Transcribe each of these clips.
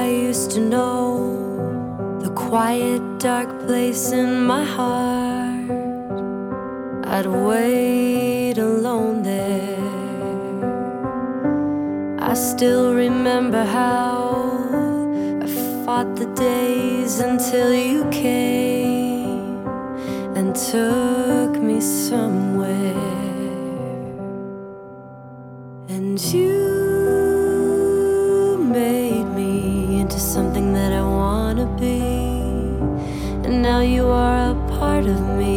used to know the quiet, dark place in my heart. I'd wait alone there. I still remember how I fought the days until you came and took me somewhere. And you made me into something that I wanna be, and now you are a part of me.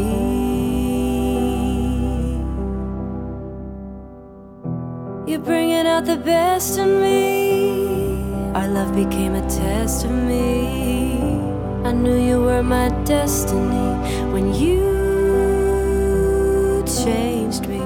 You're bringing out the best in me. Our love became a test of me. I knew you were my destiny when you changed me.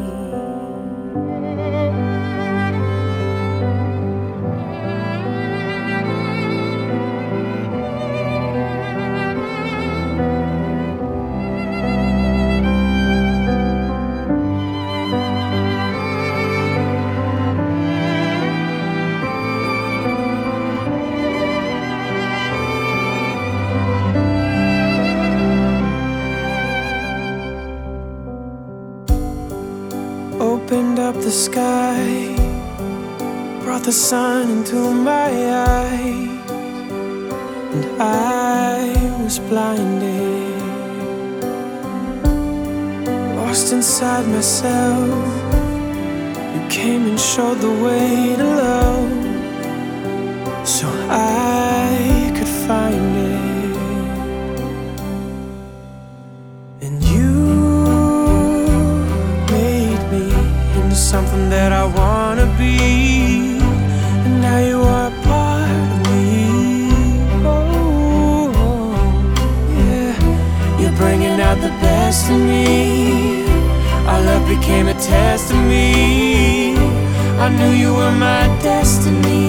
Opened up the sky, brought the sun into my eyes, and I was blinded, lost inside myself. You came and showed the way to love, so I could find it. And you something that I wanna be, and now you are a part of me. Oh, yeah. You're bringing out the best in me. Our love became a test of me. I knew you were my destiny